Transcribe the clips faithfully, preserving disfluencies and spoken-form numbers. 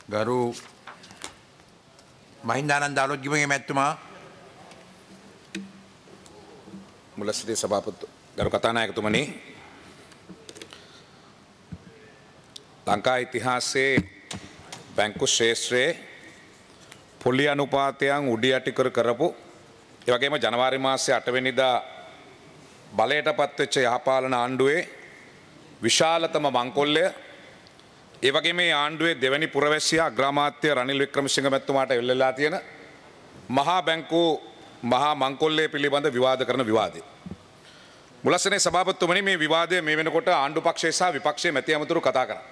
ගරු මහින්දානන්ද ආලෝක්‍යමගේ මැතිතුමා මුලසිරි සභාපති ගරු කතානායකතුමනි ලංකා ඉතිහාසයේ බැංකු ශේෂ්ත්‍රයේ පොලි අනුපාතයන් උඩි යටි කර කරපු ඒ වගේම ජනවාරි මාසයේ අට වෙනිදා බලයට පත්වෙච්ච යහපාලන ආණ්ඩුවේ විශාලතම මංකොල්ලය ඒ වගේම මේ ආණ්ඩුවේ දෙවැනි පුරවැසියා අග්‍රාමාත්‍ය රනිල් වික්‍රමසිංහ මැතිතුමාට එල්ලලා තියෙන මහා බැංකු මහා මංකොල්ලේ පිළිබඳ විවාද කරන විවාදය. මුලසනේ සභාපතිතුමනි මේ විවාදය මේ වෙනකොට ආණ්ඩු පක්ෂය සහ විපක්ෂයේ මැති ඇමතුරු කතා කරා.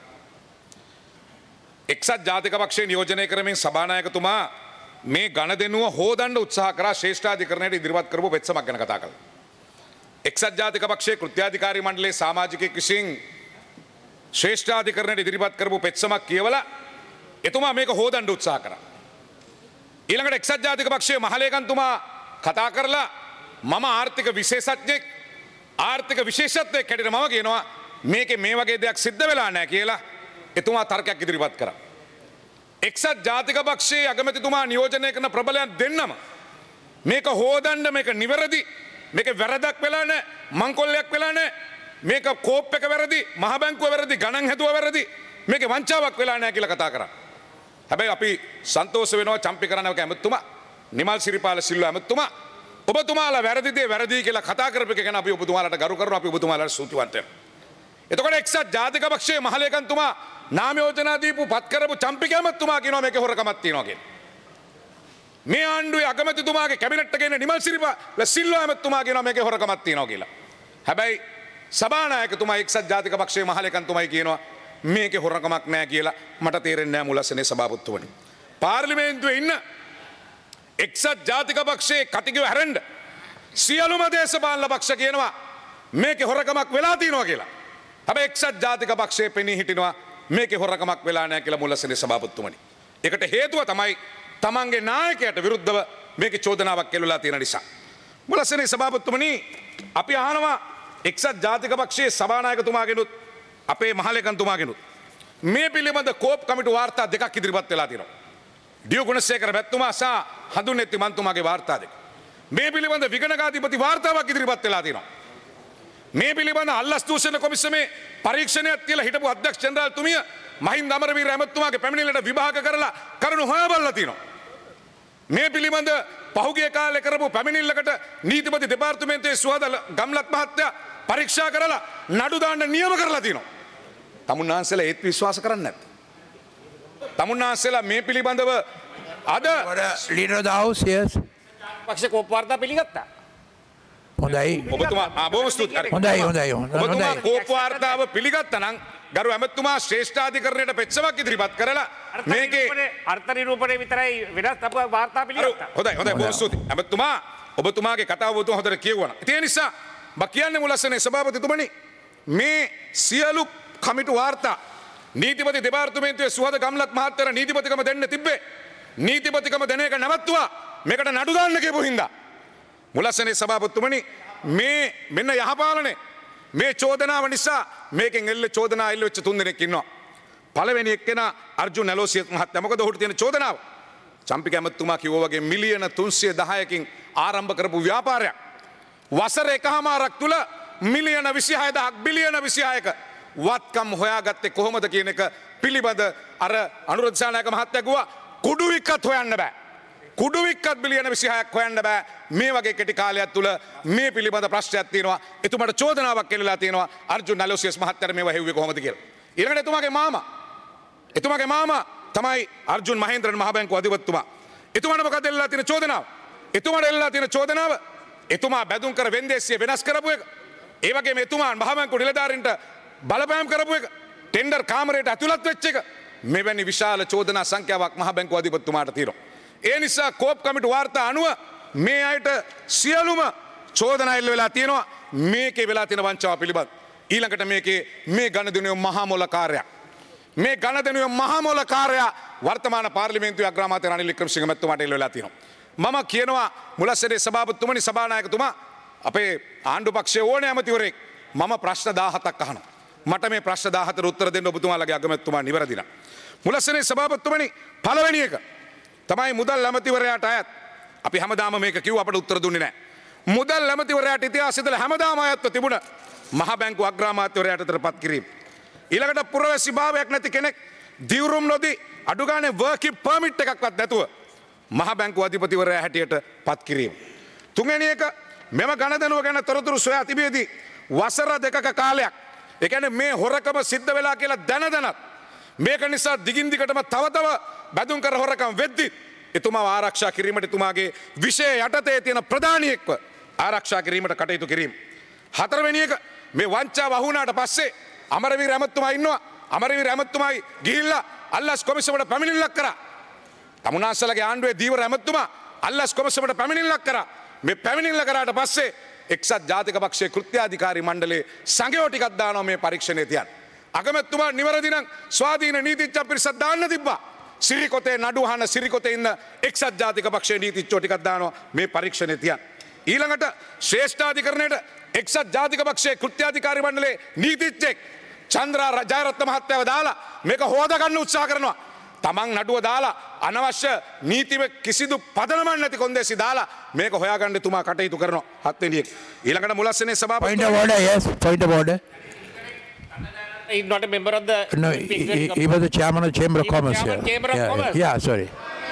එක්සත් ජාතික පක්ෂය නියෝජනය කරමින් සභානායකතුමා මේ ගණදෙනුව හෝදන්න උත්සාහ කරා ශ්‍රේෂ්ඨාධිකරණයට ඉදිරිපත් කරපු පෙත්සමක් ගැන කතා කළා. එක්සත් ජාතික පක්ෂයේ කෘත්‍යාධිකාරී මණ්ඩලයේ සමාජිකයෙක් විසින් ශ්‍රේෂ්ඨාධිකරණයට ඉදිරිපත් කරපු පෙත්සමක් කියවලා එතුමා මේක හොදන්න උත්සාහ කරා. ඊළඟට එක්සත් ජාතික පක්ෂයේ මහලේකම්තුමා කතා කරලා මම ආර්ථික විශේෂඥෙක් ආර්ථික විශේෂත්වයක් හැටියට මම කියනවා මේකේ මේ වගේ දෙයක් සිද්ධ වෙලා නැහැ කියලා එතුමා තර්කයක් ඉදිරිපත් කරා. එක්සත් ජාතික පක්ෂයේ අගමැතිතුමා නියෝජනය කරන ප්‍රබලයන් දෙන්නම මේක හොදන්න මේක නිවැරදි මේක වැරදක් වෙලා නැහැ මංකොල්ලයක් වෙලා නැහැ මේක කෝප් එක වැරදි මහ බැංකුව වැරදි ගණන් හැදුව වැරදි මේක වංචාවක් වෙලා නැහැ කියලා කතා කරා. හැබැයි අපි සන්තෝෂ වෙනවා චම්පි කරනවක ඇමතුමා නිමල් සිරිපාල සිල්වා ඇමතුමා ඔබතුමාලා වැරදි දේ වැරදි කියලා කතා කරපු එක ගැන අපි ඔබතුමාලාට ගරු කරනවා අපි ඔබතුමාලාට ස්තුතිවන්ත වෙනවා. එතකොට එක්සත් ජාතික පක්ෂයේ මහලේකම්තුමා නාම යෝජනා දීපු පත් කරපු චම්පි ඇමතුමා කියනවා මේකේ හොරකමක් තියෙනවා කියලා. මේ ආණ්ඩුවේ අගමැතිතුමාගේ කැබිනට් එකේ ඉන්න නිමල් සිරිපාල සිල්වා ඇමතුමා කියනවා මේකේ හොරකමක් තියෙනවා කියලා. හැබැයි සභානායකතුමා එක්සත් ජාතික පක්ෂයේ මහලේකම්තුමයි කියනවා මේකේ හොරකමක් නැහැ කියලා මට තේරෙන්නේ නැහැ මුලසනේ සභාපතිතුමනි. පාර්ලිමේන්තුවේ ඉන්න එක්සත් ජාතික පක්ෂයේ කතිකව හැරෙන්න සියලුම දේශපාලන පක්ෂ කියනවා මේකේ හොරකමක් වෙලා තියෙනවා කියලා. හැබැයි එක්සත් ජාතික පක්ෂයේ පෙනී හිටිනවා මේකේ හොරකමක් වෙලා නැහැ කියලා මුලසනේ සභාපතිතුමනි. ඒකට හේතුව තමයි තමන්ගේ නායකයට විරුද්ධව මේකේ චෝදනාවක් කෙළුලා තියෙන නිසා. මුලසනේ සභාපතිතුමනි අපි අහනවා එක්සත් ජාතික පක්ෂයේ සභානායකතුමාගෙනුත් අපේ මහලේකම්තුමාගෙනුත් මේ පිළිබඳ කෝප් කමිටු වාර්තා දෙකක් ඉදිරිපත් වෙලා තියෙනවා. ඩියෝ ගුණසේකර මැතිතුමා සහ හඳුන්නෙත්ති මන්තුමාගේ වාර්තා දෙක. මේ පිළිබඳ විගණකාධිපති වාර්තාවක් ඉදිරිපත් වෙලා තියෙනවා. මේ පිළිබඳ අල්ලස් දූෂණ කොමිසමේ පරීක්ෂණයක් තියලා හිටපු අධ්‍යක්ෂ ජෙනරාල්තුමිය මහින්ද අමරවීර ඇමතුමාගේ පැමිණිල්ලට විභාග කරලා කරුණු හොයබල්ලා තියෙනවා. මේ පිළිබඳ පහුගිය කාලේ කරපු පැමිණිල්ලකට නීතිපති දෙපාර්තමේන්තුවේ සුවද ගම්ලත් මහත්තයා පරීක්ෂා කරලා නඩු දාන්න නියම කරලා තියෙනවා. තමුන්නාන්සලා ඒත් විශ්වාස කරන්නේ නැත්නම්. තමුන්නාන්සලා මේ පිළිබඳව අද ලීඩර් ද හවුස් yes පක්ෂ කෝප් වාර්තා පිළිගත්තා. හොඳයි ඔබතුමා ආ බොහොම ස්තුතියි. හොඳයි හොඳයි ඔබතුමා කෝප් වාර්තාව පිළිගත්තා නම් ගරු ඇමතුමා ශ්‍රේෂ්ඨාධිකරණයට පෙත්සමක් ඉදිරිපත් කරලා මේකේ අර්ථ නිරූපණය විතරයි වෙනස් අප වාර්තා පිළිගත්තා. හොඳයි හොඳයි බොහොම ස්තුතියි. ඇමතුමා ඔබතුමාගේ කතාව ඔබතුමා හොඳට කියවුවා. ඒ නිසා මම කියන්නේ මුලසනේ සභාපතිතුමනි මේ සියලු කමිටු වාර්තා නීතිපති දෙපාර්තමේන්තුවේ සුහද ගම්ලත් මහත්තයාට නීතිපතිකම දෙන්න තිබ්බේ. නීතිපතිකම දෙන එක නැවතුවා මේකට නඩු දාන්න කියපු හින්දා. මුලසනේ සභාපතිතුමනි මේ මෙන්න යහපාලනේ මේ චෝදනාව නිසා මේකෙන් එල්ල චෝදනා එල්ල වෙච්ච තුන් දෙනෙක් ඉන්නවා. පළවෙනි එක්කෙනා අර්ජුන් නැලෝසිය මහත්තයා. මොකද ඔහුට තියෙන චෝදනාව? චම්පික ඇමතුමා කිව්වා වගේ මිලියන තුන්සිය දහයකින් ආරම්භ කරපු ව්‍යාපාරයක්. වසර එකහමාරක් තුල මිලියන විසිහය දහයක් බිලියන විසිහයක වත්කම් හොයාගත්තේ කොහොමද කියන එක පිළිබඳ අර අනුරාධ දිසානායක මහත්තයා කිව්වා කුඩු වික්කත් හොයන්න බෑ. කුඩු වික්කත් බිලියන විසිහයක් හොයන්න බෑ. මේ වගේ කෙටි කාලයක් තුල මේ පිළිබඳ ප්‍රශ්නයක් තියෙනවා. එතුමාට චෝදනාවක් කෙරෙලා තියෙනවා අර්ජුන් නැලෝසියස් මහත්තයාට මේව හෙව්වේ කොහොමද කියලා. ඊළඟට එතුමාගේ මාමා එතුමාගේ මාමා තමයි අර්ජුන් මහේන්ද්‍රන් මහ බැංකුව අධිපතිතුමා. එතුමාට මොකද එල්ලලා තියෙන චෝදනාව? එතුමාට එල්ලලා තියෙන චෝදනාව එතුමා බැදුම් කර වෙන්දේසිය වෙනස් කරපු එක. ඒ වගේම එතුමා මහ බැංකුව නිලධාරීන්ට බලපෑම් කරපු එක. ටෙන්ඩර් කාමරයට ඇතුළත් වෙච්ච එක. මෙවැනි විශාල චෝදනා සංඛ්‍යාවක් මහ බැංකුව අධිපතිතුමාට තියෙනවා. ඒ නිසා කෝප් කමිටු වාර්තා අනුව මේ අයට සියලුම චෝදනා එල්ල වෙලා තියෙනවා මේකේ වෙලා තියෙන වංචාව පිළිබඳ. ඊළඟට මේකේ මේ ගණදෙනුවේ මහා මොල කාර්යයක්. මේ ගණදෙනුවේ මහා මොල කාර්යය වර්තමාන පාර්ලිමේන්තුවේ අග්‍රාමාත්‍ය රනිල් වික්‍රමසිංහ මැතිතුමාට එල්ල වෙලා තියෙනවා. මම කියනවා මුලසනේ සභාපතිතුමනි සභානායකතුමා අපේ ආණ්ඩු පක්ෂයේ ඕනෑ ඇමතිවරයෙක් මම ප්‍රශ්න දාහතක් අහනවා. මට මේ ප්‍රශ්න දාහතට උත්තර දෙන්න ඔබතුමාලගේ අගමැතිතුමා නිවැරදි නම් මුලස්සනේ සභාපතිතුමනි පළවෙනි එක තමයි මුදල් ඇමතිවරයාට අයත්. අපි හැමදාම මේක කිව්ව අපට උත්තර දුන්නේ නැහැ. මුදල් ඇමතිවරයාට ඉතිහාසෙදල හැමදාම අයත්ව තිබුණ මහ බැංකු අග්‍රාමාත්‍යවරයාට පත් කිරීම. ඊළඟට පුරවැසි භාවයක් නැති කෙනෙක් දිවුරුම් නොදී අඩු ගානේ වර්කින් පර්මිට් එකක්වත් නැතුව මහ බැංකු අධිපතිවරයා හැටියට පත් කිරීම. තුන්වෙනි එක මෙම ගණදනුව ගැන තොරතුරු සොයා තිබියදී වසර දෙකක කාලයක් ඒ කියන්නේ මේ හොරකම සිද්ධ වෙලා කියලා දැන දැනත් මේක නිසා දිගින් දිගටම තව තව බැදුම් කර හොරකම් වෙද්දි එතුමාව ආරක්ෂා කිරීමට එතුමාගේ විෂය යටතේ තියෙන ප්‍රධානියෙක්ව ආරක්ෂා කිරීමට කටයුතු කිරීම. හතරවෙනි එක මේ වංචාව වහුණාට පස්සේ අමරවීර ඇමතුමා ඉන්නවා. අමරවීර ඇමතුමායි ගිහිල්ලා අල්ලස් කොමිසමට පැමිණිල්ලක් කරා. තමුන්නාන්සලගේ ආණ්ඩුවේ දීවර ඇමතුමා අල්ලස් කොමිසමට පැමිණිල්ලක් කරා. මේ පැමිණිල්ල කරාට පස්සේ එක්සත් ජාතික පක්ෂයේ කෘත්‍යාධිකාරී මණ්ඩලයේ සංඝයෝ ටිකක් දානවා මේ පරීක්ෂණය තියන්න. අගමැතිතුමා නිවැරදි නම් ස්වාධීන නීතිඥ පිරිසක් දාන්න තිබ්බා. සිරිකොතේ නඩු අහන සිරිකොතේ ඉන්න එක්සත් ජාතික පක්ෂයේ නීතිඥයෝ ටිකක් දානවා මේ පරීක්ෂණය තියන්න. ඊළඟට ශ්‍රේෂ්ඨාධිකරණයට එක්සත් ජාතික පක්ෂයේ කෘත්‍යාධිකාරී මණ්ඩලයේ නීතිඥෙක් චන්ද්‍රා ජයරත්න මහත්තයව දාලා මේක හොදගන්න උත්සාහ කරනවා. තමන් නඩුව දාලා අනවශ්‍ය නීතිව කිසිදු පදනමක් නැති කොන්දේසි දාලා මේක හොයාගන්න තුමා කටයුතු කරනවා. හත්වෙනි එක. ඊළඟට මුලස්සනේ සභාපති Point of order, yes. Point of order. He's not a member of the. No, he, he, he was the chairman of the Chamber of He was Commerce. chairman Yeah, Chamber of yeah, Commerce. yeah, sorry.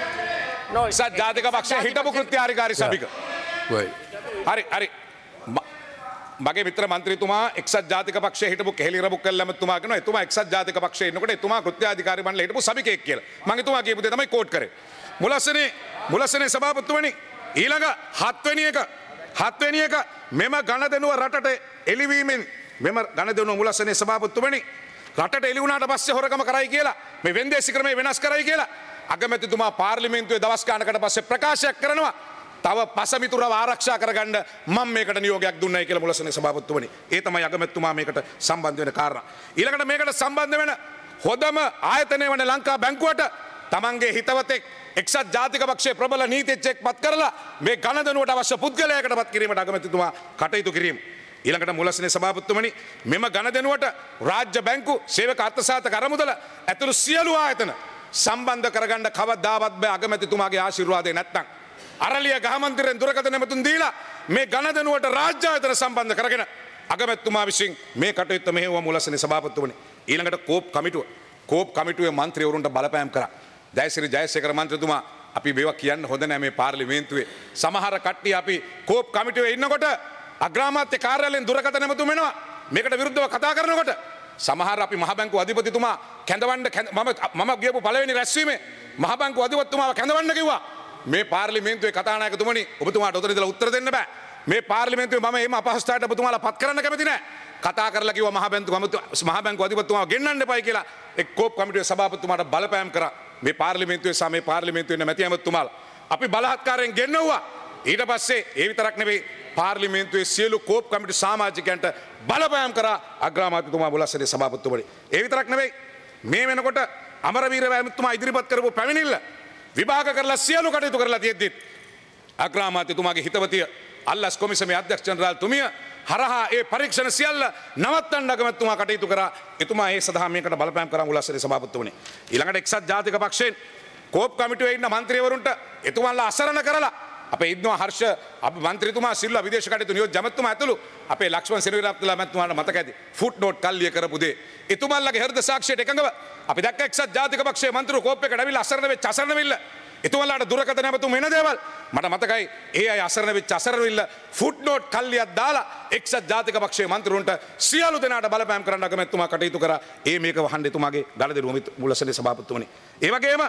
No, එක්සත් ජාතික පක්ෂයේ හිටපු කෘත්‍යාධිකාරී සභික. Wait. හරි හරි. ම- මගේ මිත්‍ර මන්ත්‍රීතුමා එක්සත් ජාතික පක්ෂයේ හිටපු කෙහෙලි රබුක්කල් ඇමතුමා කියනවා එතුමා එක්සත් ජාතික පක්ෂයේ ඉන්නකොට එතුමා කෘත්‍යාධිකාරී මණ්ඩලයේ හිටපු සභිකයෙක් කියලා. මම එතුමා කියපු දේ තමයි කෝට් කරේ. මුලස්සනේ මුලස්සනේ සභාපතිතුමනි ඊළඟ හත්වෙනි එක හත්වෙනි එක මෙම ගණදෙනුව රටට එළිවීමෙන් මෙම ගණදෙනුව මුලස්සනේ සභාපතිතුමනි රටට එළි වුණාට පස්සේ හොරකම කරයි කියලා මේ වෙන්දේසි ක්‍රමය වෙනස් කරයි කියලා අගමැතිතුමා පාර්ලිමේන්තුවේ දවස් ගානකට පස්සේ ප්‍රකාශයක් කරනවා. තව පසමිතුරව ආරක්ෂා කරගන්න මම මේකට නියෝගයක් දුන්නයි කියලා මුලසනේ සභාපතිතුමනි. ඒ තමයි අගමැතිතුමා මේකට සම්බන්ධ වෙන කාරණා. ඊළඟට මේකට සම්බන්ධ වෙන හොඳම ආයතනය වන ලංකා බැංකුවට තමන්ගේ හිතවතෙක් එක්සත් ජාතික පක්ෂයේ ප්‍රබල නීතිඥයෙක් පත් කරලා මේ ගණදනුවට අවශ්‍ය පුද්ගලයාකට පත් කිරීමට අගමැතිතුමා කටයුතු කිරීම. ඊළඟට මුලසනේ සභාපතිතුමනි මෙම ගණදනුවට රාජ්‍ය බැංකු සේවක අර්ථසාධක අරමුදල ඇතුළු සියලු ආයතන සම්බන්ධ කරගන්න කවදාවත් බෑ අගමැතිතුමාගේ ආශිර්වාදය නැත්නම්. අරලිය ගහමන්තිරෙන් දුරකථන නැමතුම් දීලා මේ ගණදනුවට රාජ්‍ය ආයතන සම්බන්ධ කරගෙන අගමැතිතුමා විසින් මේ කටයුත්ත මෙහෙයුවා මුලසනේ සභාපතිතුමනි. ඊළඟට කෝප් කමිටුව කෝප් කමිටුවේ මන්ත්‍රීවරුන්ට බලපෑම් කරා. ජයසිරි ජයසේකර මන්ත්‍රීතුමා අපි මේවා කියන්න හොඳ නැහැ මේ පාර්ලිමේන්තුවේ. සමහර කට්ටිය අපි කෝප් කමිටුවේ ඉන්නකොට අග්‍රාමාත්‍ය කාර්යාලයෙන් දුරකථන නැමතුම් වෙනවා. මේකට විරුද්ධව කතා කරනකොට සමහර අපි මහ බැංකු අධිපතිතුමා කැඳවන්න මම මම ගියපු පළවෙනි රැස්වීමේ මහ බැංකු අධිපතිතුමාව කැඳවන්න කිව්වා. මේ පාර්ලිමේන්තුවේ කතානායකතුමනි ඔබතුමාට උතන ඉඳලා උත්තර දෙන්න බෑ. මේ පාර්ලිමේන්තුවේ මම එහෙම අපහසුතාවයට ඔබතුමාලා පත් කරන්න කැමති නෑ. කතා කරලා කිව්වා මහ බැංකු මහ බැංකු අධිපතිතුමාව ගෙන්නන්න එපයි කියලා එක් කෝප් කමිටුවේ සභාපතිතුමාට බලපෑම් කරා. මේ පාර්ලිමේන්තුවේ සහ මේ පාර්ලිමේන්තුවේ නැමැති ඇමතුමාලා අපි බලහත්කාරයෙන් ගෙන්නුවා. ඊට පස්සේ ඒ විතරක් නෙවෙයි පාර්ලිමේන්තුවේ සියලු කෝප් කමිටු සමාජිකයන්ට බලපෑම් කරා අග්‍රාමාත්‍යතුමා මුලස්සනේ සභාපතිතුමනි. ඒ විතරක් නෙවෙයි මේ වෙනකොට අමරවීර ඇමතුමා ඉදිරිපත් කරපු පැමිණිල්ල විභාග කරලා සියලු කටයුතු කරලා තියෙද්දිත් අග්‍රාමාත්‍යතුමාගේ හිතවතිය අල්ලස් කොමිසමේ අධ්‍යක්ෂ ජනරාල් තුමිය හරහා ඒ පරීක්ෂණ සියල්ල නවත්තන්න අගමැතිතුමා කටයුතු කරා. එතුමා ඒ සඳහා මේකට බලපෑම් කරා මුලස්සනේ සභාපතිතුමනි. ඊළඟට එක්සත් ජාතික පක්ෂයෙන් කෝප් කමිටුවේ ඉන්න මන්ත්‍රීවරුන්ට එතුමාලා අසරණ කරලා අපේ ඉන්නවා හර්ෂ අප මන්ත්‍රීතුමා සිල්වා විදේශ කටයුතු නියෝජ්‍ය ඇමතුමා ඇතුළු අපේ ලක්ෂ්මන් සෙනවිරත්නලා මැතිතුමාට මතක ඇති ෆුට් නෝට් කල්ලිය කරපු දේ එතුමාලගේ හෘද සාක්ෂියට එකඟව අපි දැක්ක එක්සත් ජාතික පක්ෂයේ මන්ත්‍රීවරු කෝප් එකට ඇවිල්ලා අසරණ වෙච්ච අසරණ වෙilla එතුමාලාට දුරකථන ඇමතුම් වෙන දේවල් මට මතකයි ඒ අය අසරණ වෙච්ච අසරණ වෙilla ෆුට් නෝට් කල්ලියක් දාලා එක්සත් ජාතික පක්ෂයේ මන්ත්‍රීවරුන්ට සියලු දෙනාට බලපෑම් කරන්න අගමැතිතුමා කටයුතු කරා. ඒ මේක වහන්න එතුමාගේ ගලදෙනුව මුලසනේ සභාපතිතුමනි. ඒ වගේම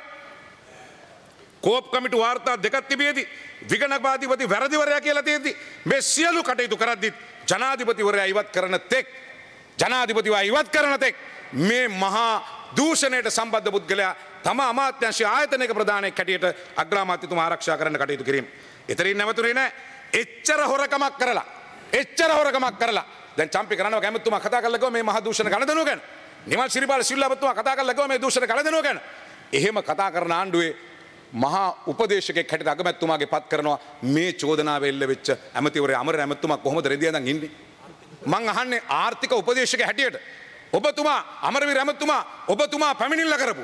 කෝප් කමිටු වාර්තා දෙකක් තිබියදී විගණකවාදීපති වැරදිවරයා කියලා තියෙද්දි මේ සියලු කටයුතු කරද්දිත් ජනාධිපතිවරයා ඉවත් කරන තෙක් ජනාධිපතිවරයා ඉවත් කරන තෙක් මේ මහා දූෂණයට සම්බන්ධ පුද්ගලයා තම අමාත්‍යාංශයේ ආයතනයක ප්‍රධානයෙක් හැටියට අග්‍රාමාත්‍යතුමා ආරක්ෂා කරන්න කටයුතු කිරීම. එතරින් නැවතුනේ නැහැ. එච්චර හොරකමක් කරලා එච්චර හොරකමක් කරලා දැන් චම්පි කරනවා කැමතුමා කතා කරලා ගියා මේ මහා දූෂණ ගණදනුව ගැන. නිමල් සිරිපාල සිල්ලාපතුමා කතා කරලා ගියා මේ දූෂණ ගණදනුව ගැන. එහෙම කතා කරන ආණ්ඩුවේ මහා උපදේශකෙක් හැටියට අගමැතිතුමාගේ පත් කරනවා මේ චෝදනාව එල්ල වෙච්ච ඇමතිවරයා අමර ඇමතුමා කොහොමද රෙදියඳන් ඉන්නේ? මං අහන්නේ ආර්ථික උපදේශක හැටියට ඔබතුමා අමරවීර ඇමතුමා ඔබතුමා පැමිණිල්ල කරපු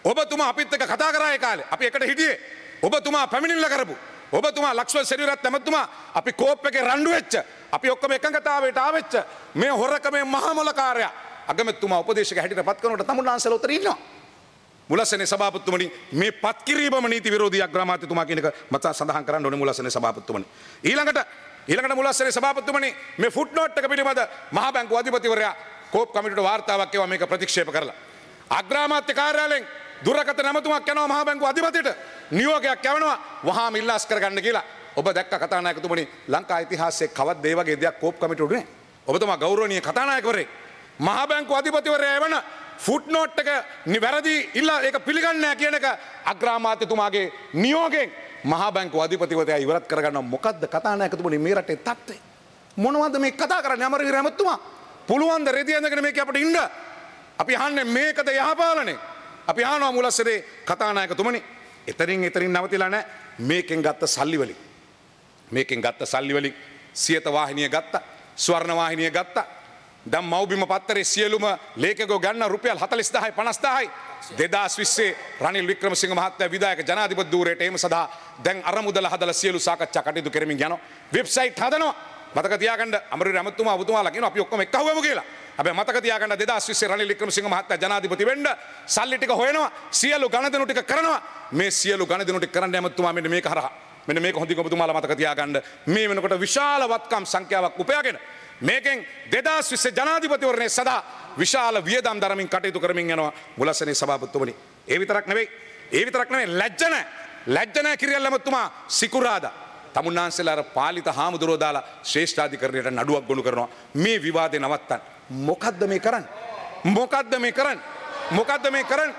ඔබතුමා අපිත් එක්ක කතා කරා ඒ කාලේ. අපි එකට හිටියේ. ඔබතුමා පැමිණිල්ල කරපු. ඔබතුමා ලක්ෂ්මන් සෙනවිරත්න ඇමතුමා අපි කෝප් එකේ රණ්ඩු වෙච්ච. අපි ඔක්කොම එකඟතාවයට ආවෙච්ච මේ හොරකමේ මහා මොලකාරයා. අගමැතිතුමා උපදේශක හැටියට පත් කරනකොට තමුන්නාන්සලා උතර ඉන්නවා. මුලසනේ සභාපතිතුමනි මේ පත් කිරීමම නීති විරෝධී අග්‍රාමාත්‍යතුමා කියන එක මත සඳහන් කරන්න ඕනේ මුලසනේ සභාපතිතුමනි. ඊළඟට ඊළඟට මුලසනේ සභාපතිතුමනි මේ ෆුට් නෝට් එක පිළිබඳ මහා බැංකුව අධිපතිවරයා කෝප් කමිටුවට වාර්තාවක් එවුවා මේක ප්‍රතික්ෂේප කරලා. අග්‍රාමාත්‍ය කාර්යාලයෙන් දුරකථන ඇමතුමක් යනවා මහා බැංකුව අධිපතිට නියෝගයක් යවනවා වහාම ඉල්ලාස් කරගන්න කියලා. ඔබ දැක්ක කතානායකතුමනි ලංකා ඉතිහාසයේ කවද්ද ඒ වගේ දෙයක් කෝප් කමිටුවට නේ. ඔබතුමා ගෞරවනීය කතානායකවරයෙක්. මහා බැංකුව අධිපතිවරයා එවන ෆුට් නෝට් එක වැරදි ඉල්ලා ඒක පිළිගන්නේ නැහැ කියන එක අග්‍රාමාත්‍යතුමාගේ නියෝගයෙන් මහා බැංකුව අධිපතිවරයා ඉවරත් කරගන්නවා. මොකද්ද කතානායකතුමනි මේ රටේ තත්ත්වය? මොනවද මේ කතා කරන්නේ අමරවීර ඇමතුමා? පුළුවන් ද රෙදි ඇඳගෙන මේක අපිට ඉන්න? අපි අහන්නේ මේකද යහපාලනේ? අපි අහනවා මුලස්සනේ කතානායකතුමනි එතරින් එතරින් නවතිලා නැහැ. මේකෙන් ගත්ත සල්ලි වලින් මේකෙන් ගත්ත සල්ලි වලින් සියත වාහිනිය ගත්තා, ස්වර්ණ වාහිනිය ගත්තා. දැන් මව්බිම පත්තරේ සියලුම ලේඛකයෝ ගන්න රුපියල් හතළිස් දහයි පනස් දහයි දෙදාස් විස්සේ රනිල් වික්‍රමසිංහ මහත්තයා විධායක ජනාධිපති ධූරයට එීම සඳහා දැන් අරමුදල හදලා සියලු සාකච්ඡා කටයුතු කරමින් යනවා. වෙබ්සයිට් හදනවා. මතක තියාගන්න අමරවීර ඇමතුමා ඔබතුමාලා කියනවා අපි ඔක්කොම එක්කහුවමු කියලා. හැබැයි මතක තියාගන්න දෙදාස් විස්සේ රනිල් වික්‍රමසිංහ මහත්තයා ජනාධිපති වෙන්න සල්ලි ටික හොයනවා, සියලු ගණදෙනු ටික කරනවා. මේ සියලු ගණදෙනු ටික කරන්න ඇමතුමා මෙන්න මේක හරහා මෙන්න මේක හොඳින් ඔබතුමාලා මතක තියාගන්න. මේ වෙනකොට විශාල වත්කම් සංඛ්‍යාවක් උපයාගෙන මේකෙන් දෙදාස් විස්සේ ජනාධිපතිවරණය සඳහා විශාල වියදම් දරමින් කටයුතු කරමින් යනවා මුලස්සනේ සභාපතිතුමනි. ඒ විතරක් නෙවෙයි ඒ විතරක් නෙවෙයි ලැජ්ජ නැහැ. ලැජ්ජ නැහැ කිරියල් ඇමතුමා සිකුරාදා තමුන්නාන්සේලා අර පාලිත හාමුදුරුවෝ දාලා ශ්‍රේෂ්ඨාධිකරණයට නඩුවක් ගොනු කරනවා මේ විවාදේ නවත්තන්න. මොකද්ද මේ කරන්නේ? මොකද්ද මේ කරන්නේ? මොකද්ද මේ කරන්නේ?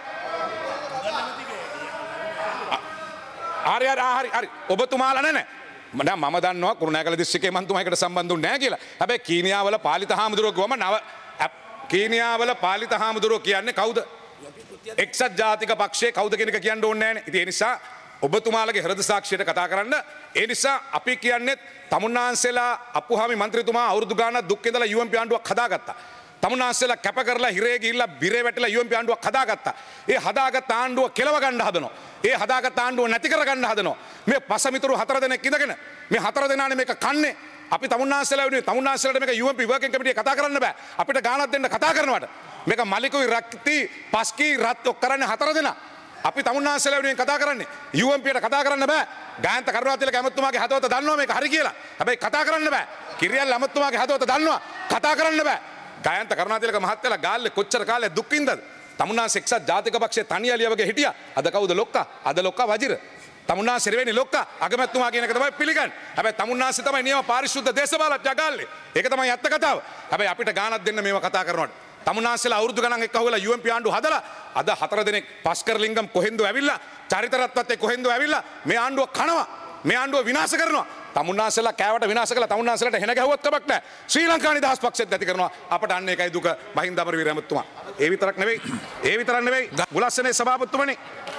හරි හරි හරි හරි ඔබතුමාලා නෑ නෑ මම මම දන්නවා කුරුණෑගල දිස්ත්‍රික්කයේ මන්තුමා එකට සම්බන්ධ වුනේ නැහැ කියලා. හැබැයි කීනියාවල පාලිත හාමුදුරුවෝ ගොම නව කීනියාවල පාලිත හාමුදුරුවෝ කියන්නේ කවුද? එක්සත් ජාතික පක්ෂයේ කවුද කියන එක කියන්න ඕනේ නැහැ නේ. ඉතින් ඒ නිසා ඔබතුමාලගේ හෘද සාක්ෂියට කතා කරන්න. ඒ නිසා අපි කියන්නේ තමුන්නාන්සේලා අප්පුහාමි මන්ත්‍රීතුමා අවුරුදු ගාණක් දුක් විඳලා යූ එම් පී ආණ්ඩුවක් හදාගත්තා. තමුන්නාන්සේලා කැප කරලා හිරේ ගිහිල්ලා බිරේ වැටිලා යූ එම් පී ආණ්ඩුවක් හදාගත්තා. ඒ හදාගත් ආණ්ඩුව කෙලව ගන්න හදනවා. ඒ හදාගත් ආණ්ඩුව නැති කර ගන්න හදනවා. මේ පසමිතුරු හතර දෙනෙක් ඉඳගෙන මේ හතර දෙනානේ මේක කන්නේ. අපි තමුන්නාන්සේලා වෙනුවෙන් තමුන්නාන්සේලාට මේක යූ එම් පී වර්කින් කමිටිය කතා කරන්න බෑ. අපිට ගාණක් දෙන්න කතා කරනවට. මේක මලිකුයි රක්ති පස්කි රත් ඔක් කරන්නේ හතර දෙනා. අපි තමුන්නාන්සේලා වෙනුවෙන් කතා කරන්නේ. යූ එම් පීට කතා කරන්න බෑ. ගායන්ත කරුණාතිලක ඇමතුමාගේ හදවත දන්නවා මේක හරි කියලා. හැබැයි කතා කරන්න බෑ. කිරියල් ඇමතුමාගේ හදවත දන්නවා කතා කරන්න බෑ. ගායන්ත කරුණාතිලක මහත්තයලා ගාල්ලේ කොච්චර කාලයක් දුක් විඳද? තමුන්නාන්සේ එක්සත් ජාතික පක්ෂයේ තනියලිය වගේ හිටියා. අද කවුද ලොක්කා? අද ලොක්කා වජිර. තමුන්නාන්සේ රෙවෙනි ලොක්කා අගමැතිතුමා කියන එක තමයි පිළිගන්නේ. හැබැයි තමුන්නාන්සේ තමයි නියම පාරිශුද්ධ දේශපාලඥයා ගාල්ලේ. ඒක තමයි ඇත්ත කතාව. හැබැයි අපිට ගානක් දෙන්න මේව කතා කරනවට. තමුන්නාන්සේලා අවුරුදු ගණන් එක්ක අහුවෙලා යූ එම් පී ආණ්ඩුව හදලා අද හතර දෙනෙක් පස්කරලිංගම් කොහෙන්ද ඇවිල්ලා චරිතරත්වත් එක්ක කොහෙන්ද ඇවිල්ලා මේ ආණ්ඩුව කනවා. මේ ආණ්ඩුව විනාශ කරනවා. තමුන්නාන්සේලා කෑවට විනාශ කළා. තමුන්නාන්සේලාට හෙන ගැහුවත් කමක් නැහැ. ශ්‍රී ලංකා නිදහස් පක්ෂෙත් නැති කරනවා. අපට අන්න ඒකයි දුක මහින්ද අමරවීර ඇමතුමා. ඒ විතරක් නෙවෙයි. ඒ විතරක් නෙවෙයි. මුලස්සනේ සභාපතිතුමනි.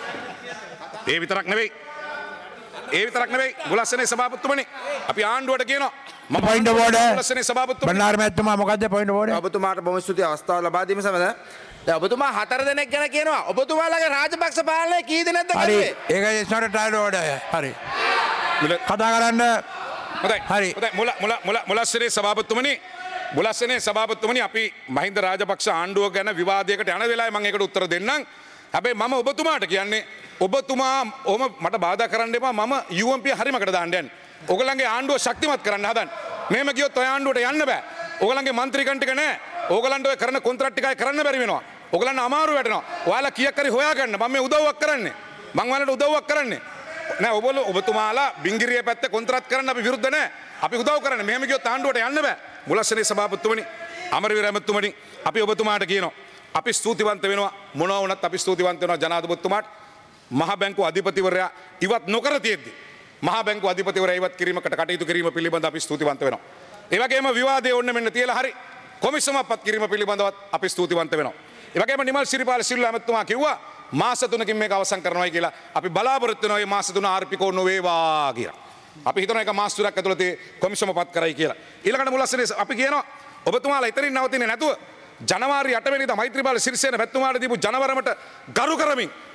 ඒ විතරක් නෙවෙයි. ඒ විතරක් නෙවෙයි. මුලස්සනේ සභාපතිතුමනි. අපි ආණ්ඩුවට කියනවා මම පොයින්ට් ඔෆ් ඕඩර්. මුලස්සනේ සභාපතිතුමනි. බණ්ඩාර මැතිතුමා මොකද්ද පොයින්ට් ඔෆ් ඕඩර්? ඔබතුමාට බොහොම ස්තුතියි අවස්ථාව ලබා දීම සමග. දැන් ඔබතුමා හතර දෙනෙක් ගැන කියනවා. ඔබතුමාලගේ රාජපක්ෂ පාලනය කී දෙනෙක්ද හරි. කරුවේ? ඒක is not a trial order. හරි. කතා කරන්න හොඳයි. හරි. හොඳයි. මුල මුල මුල මුලස්සනේ සභාපතිතුමනි මුලස්සනේ සභාපතිතුමනි අපි මහින්ද රාජපක්ෂ ආණ්ඩුව ගැන විවාදයකට යන වෙලාවේ මම ඒකට උත්තර දෙන්නම්. හැබැයි මම ඔබතුමාට කියන්නේ ඔබතුමා ඔහම මට බාධා කරන්න එපා. මම යූ එම් පී හරිමකට දාන්න යන්නේ. ඔයගලගේ ආණ්ඩුව ශක්තිමත් කරන්න හදන්න. මෙහෙම ගියොත් ඔය ආණ්ඩුවට යන්න බෑ. ඔයගලගේ මන්ත්‍රීකම් ටික නෑ. ඔයගලන්ට ඔය කරන කොන්ත්‍රාට් ටිකයි කරන්න බැරි වෙනවා. ඔයගලන්ට අමාරු වැටෙනවා. ඔයාලා කීයක් හරි හොයාගන්න. මම මේ උදව්වක් කරන්නේ. මම ඔයාලට උදව්වක් කරන්නේ. නෑ ඔබල ඔබතුමාලා බින්ගිරිය පැත්තේ කොන්ත්‍රාත් කරන්න අපි විරුද්ධ නෑ. අපි උදව් කරන්නේ. මෙහෙම ගියොත් ආණ්ඩුවට යන්න බෑ. මුලස්සනේ සභාපතිතුමනි අමරවීර ඇමතුමනි අපි ඔබතුමාට කියනවා. අපි ස්තුතිවන්ත වෙනවා. මොනවා වුණත් අපි ස්තුතිවන්ත වෙනවා ජනාධිපතිතුමාට. මහ බැංකුව අධිපතිවරයා ඉවත් නොකර තියෙද්දි මහ බැංකුව අධිපතිවරයා ඉවත් කිරීමකට කටයුතු කිරීම පිළිබඳව අපි ස්තුතිවන්ත වෙනවා. ඒ වගේම විවාදයේ ඕන්න මෙන්න තියලා හරි කොමිසමක් පත් කිරීම පිළිබඳවත් අපි ස්තුතිවන්ත වෙනවා. ඒ වගේම නිමල් සිරිපාල සිල්වා ඇමතුමා කිව්වා මාස තුනකින් මේක අවසන් කරනවායි කියලා. අපි බලාපොරොත්තු වෙනවා මේ මාස තුන ආර්ථිකෝ නොවේවා කියලා. අපි හිතනවා ඒක මාස තුනක් ඇතුළත කොමිසම පත් කරයි කියලා. ඊළඟට මුලස්සනේ අපි කියනවා ඔබතුමාලා ඉතින් නවතින්නේ නැතුව ජනවාරි අට වෙනිදා මෛත්‍රීපාල සිරිසේන මැතිතුමාට දීපු ජනවරමට ගරු කරමින්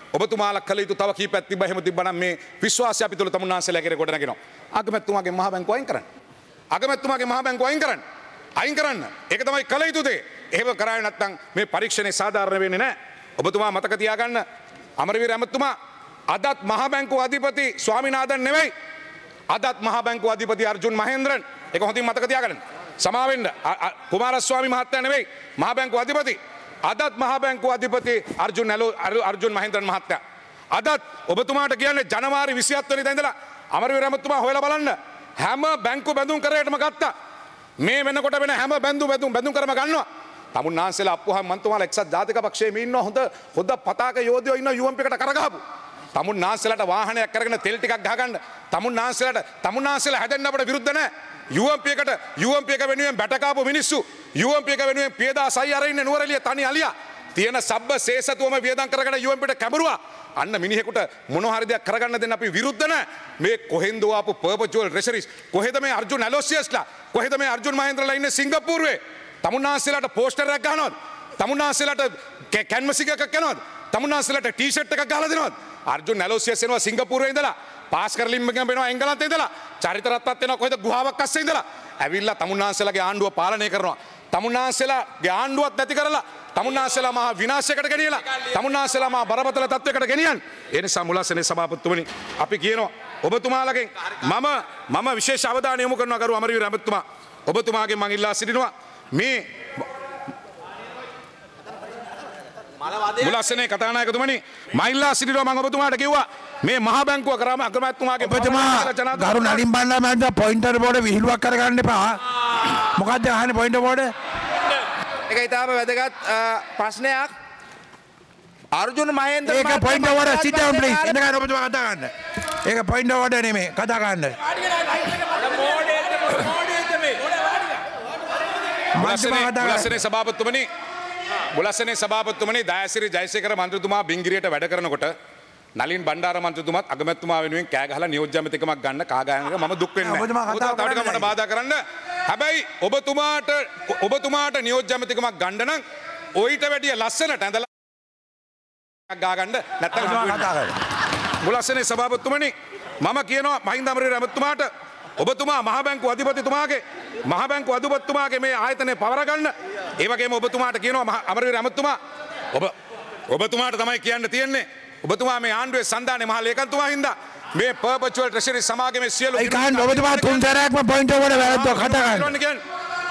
ඔබතුමාලා කළ යුතු තව කීපයක් තිබ්බ එහෙම තිබ්බනම් මේ විශ්වාසය අපි තුල තමුන්නාන්සලා කෙරේ ගොඩනගෙනවා. අගමැතිතුමාගේ මහ බැංකුව අයින් කරන්න. අගමැතිතුමාගේ මහ බැංකුව අයින් කරන්න. අයින් කරන්න. ඒක තමයි කළ යුතු දේ. එහෙම කරාවේ නැත්නම් මේ පරීක්ෂණේ සාධාරණ වෙන්නේ නැහැ. ඔබතුමා මතක තියාගන්න අමරවීර ඇමතුමා අදත් මහ බැංකුව අධිපති ස්වාමිනාදන් නෙවෙයි. අදත් මහ බැංකුව අධිපති අර්ජුන් මහේන්ද්‍රන්. ඒක හොඳින් මතක තියාගන්න. සමාවෙන්න කුමාරස්වාමි මහත්තයා නෙවෙයි මහ බැංකුව අධිපති. අදත් මහ බැංකුව අධිපති අර්ජුන් අර්ජුන් මහේන්ද්‍රන් මහත්තයා. අදත් ඔබතුමාට කියන්නේ ජනවාරි විසිහත් වෙනිදා ඉඳලා අමරවීර ඇමතුමා හොයලා බලන්න හැම බැංකු බැඳුම් කරේටම ගත්තා. මේ වෙනකොට වෙන හැම බැඳු බැඳුම් බැඳුම් කරම ගන්නවා. තමුන්නාන්සලා අප්පුහම් මන්තුමාලා එක්සත් ජාතික පක්ෂයේ මේ ඉන්නවා හොඳ හොඳ පතාක යෝධයෝ ඉන්නවා යු එම් පී එකට කරගහපු. තමුන්නාන්සලාට වාහනයක් කරගෙන තෙල් ටිකක් ගහගන්න. තමුන්නාන්සලාට තමුන්නාන්සලා හැදෙන්න අපට විරුද්ධ නැහැ. යු එම් පී එකට යු එම් පී එක වෙනුවෙන් බැටකාපු මිනිස්සු යු එම් පී එක වෙනුවෙන් පියදාස අයියා අර ඉන්නේ නුවරඑළිය තනි අලියා තියෙන සබ්බ සේසතුවම වියදම් කරගෙන යු එම් පී එකට කැඹරුවා. අන්න මිනිහෙකුට මොන හරි දෙයක් කරගන්න දෙන්න අපි විරුද්ධ නැහැ. මේ කොහෙන්ද ආපු පර්පචුවල් ට්‍රෙෂරිස් කොහෙද මේ අර්ජුන් ඇලෝසියස්ලා කොහෙද මේ අර්ජුන් මහේන්ද්‍රලා ඉන්නේ සිංගප්පූරුවේ. තමුන්නාන්සලාට පෝස්ටර් එකක් ගහනවද? තමුන්නාන්සලාට කැන්වස් එකක් කරනවද? තමුන්නාන්සලාට ටී-ෂර්ට් එකක් ගහලා දෙනවද? අර්ජුන් ඇලෝසියස් එනවා සිංගප්පූරුවේ ඉඳලා පාස්කර් ලිම්බගෙන් වෙනවා එංගලන්තේ ඉඳලා චරිත රත්නත් එනවා කොහෙද ගුහාවක් අස්සේ ඉඳලා ඇවිල්ලා තමුන්නාන්සලාගේ ආණ්ඩුව පාලනය කරනවා. තමුන්නාන්සලාගේ ආණ්ඩුවත් නැති කරලා තමුන්නාන්සලා මහා විනාශයකට ගෙනියලා තමුන්නාන්සලා මහා බරපතල තත්වයකට ගෙනියන්. ඒ නිසා මුලස්සනේ සභාපතිතුමනි අපි කියනවා ඔබතුමාලගෙන් මම මම විශේෂ අවධානය යොමු කරනවා කරු අමරවීර ඇමතුමා. ඔබතුමාගෙන් මම ඉල්ලා සිටිනවා මේ මුලස්සනේ කතානායකතුමනි මම ඉල්ලා සිටිනවා මම ඔබතුමාට කිව්වා මේ මහා බැංකුව කරාම අගමැතිතුමාගේ ඔබතුමා ගරු නලින් බණ්ඩාර මහත්තයා පොයින්ටර් බෝඩ් විහිළුවක් කරගන්න එපා. මොකද්ද අහන්නේ පොයින්ටර් බෝඩ්? ඒක ඊටාම වැදගත් ප්‍රශ්නයක්. අර්ජුන මහේන්ද්‍ර ඒක පොයින්ටර් බෝඩ් sit down please. එන්න ගන්න ඔබතුමා කතා කරන්න. ඒක පොයින්ටර් බෝඩ් නෙමෙයි කතා කරන්න. මුලස්සනේ සභාපතිතුමනි මුලස්සනේ සභාපතිතුමනි දයාසිරි ජයසේකර මන්ත්‍රීතුමා බින්ගිරියට වැඩ කරනකොට නලින් බණ්ඩාර මන්ත්‍රීතුමාත් අගමැතිතුමා වෙනුවෙන් කෑ ගහලා නියෝජ්‍ය ඇමතිකමක් ගන්න කාගායනක මම දුක් වෙන්නේ නැහැ. ඔබතුමා තව ටිකක් මට බාධා කරන්න. හැබැයි ඔබතුමාට ඔබතුමාට නියෝජ්‍ය ඇමතිකමක් ගන්න නම් ඔయిత වැඩිය ලස්සනට ඇඳලා ගා ගන්න නැත්නම් කතා කරන්න. මුලස්සනේ සභාපතිතුමනි මම කියනවා මහින්ද අමරවීර ඇමතිතුමාට ඔබතුමා මහ බැංකුව අධිපතිතුමාගේ මහ බැංකුව අධිපතිතුමාගේ මේ ආයතනය පවර ගන්න. ඒ වගේම ඔබතුමාට කියනවා අමරවීර ඇමතිතුමා ඔබ ඔබතුමාට තමයි කියන්න තියෙන්නේ. ඔබතුමා මේ ආණ්ඩුවේ සංධානයේ මහ ලේකම්තුමා හින්දා මේ පර්පචුවල් ට්‍රෙෂරි සමාගමේ සියලු ඒ කාණ්ඩ ඔබතුමා තුන් සැරයක්ම පොයින්ටර් බෝඩ් වැරද්දුවා කතා කරන්න.